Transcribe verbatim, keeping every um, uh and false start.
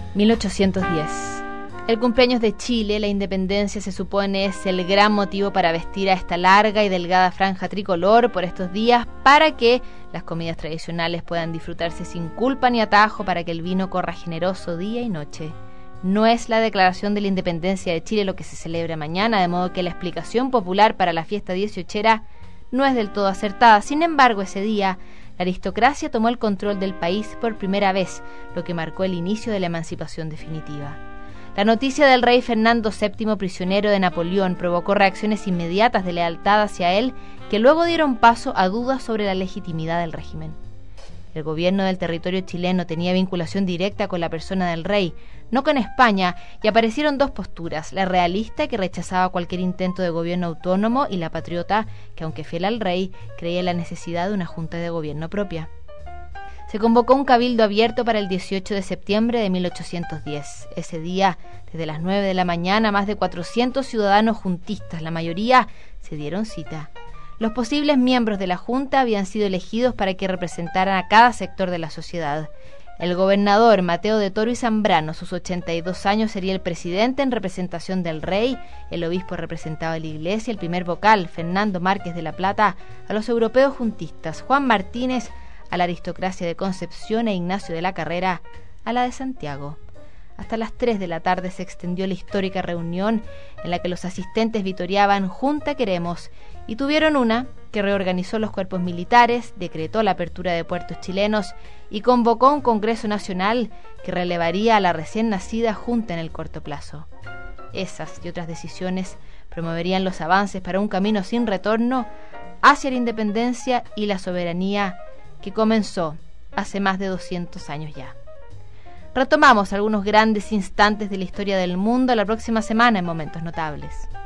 mil ochocientos diez. El cumpleaños de Chile, la independencia, se supone es el gran motivo para vestir a esta larga y delgada franja tricolor por estos días, para que las comidas tradicionales puedan disfrutarse sin culpa ni atajo, para que el vino corra generoso día y noche. No es la declaración de la independencia de Chile lo que se celebra mañana, de modo que la explicación popular para la fiesta dieciochera no es del todo acertada. Sin embargo, ese día la aristocracia tomó el control del país por primera vez, lo que marcó el inicio de la emancipación definitiva. La noticia del rey Fernando séptimo, prisionero de Napoleón, provocó reacciones inmediatas de lealtad hacia él, que luego dieron paso a dudas sobre la legitimidad del régimen. El gobierno del territorio chileno tenía vinculación directa con la persona del rey, no con España, y aparecieron dos posturas: la realista, que rechazaba cualquier intento de gobierno autónomo, y la patriota, que aunque fiel al rey, creía en la necesidad de una junta de gobierno propia. Se convocó un cabildo abierto para el dieciocho de septiembre de mil ochocientos diez. Ese día, desde las nueve de la mañana, más de cuatrocientos ciudadanos juntistas, la mayoría, se dieron cita. Los posibles miembros de la Junta habían sido elegidos para que representaran a cada sector de la sociedad. El gobernador Mateo de Toro y Zambrano, a sus ochenta y dos años, sería el presidente en representación del rey. El obispo representaba a la iglesia, el primer vocal, Fernando Márquez de la Plata, a los europeos juntistas, Juan Martínez a la aristocracia de Concepción e Ignacio de la Carrera a la de Santiago. Hasta las tres de la tarde se extendió la histórica reunión en la que los asistentes vitoreaban «Junta queremos», y tuvieron una que reorganizó los cuerpos militares, decretó la apertura de puertos chilenos y convocó un Congreso Nacional que relevaría a la recién nacida Junta en el corto plazo. Esas y otras decisiones promoverían los avances para un camino sin retorno hacia la independencia y la soberanía que comenzó hace más de doscientos años ya. Retomamos algunos grandes instantes de la historia del mundo la próxima semana en Momentos Notables.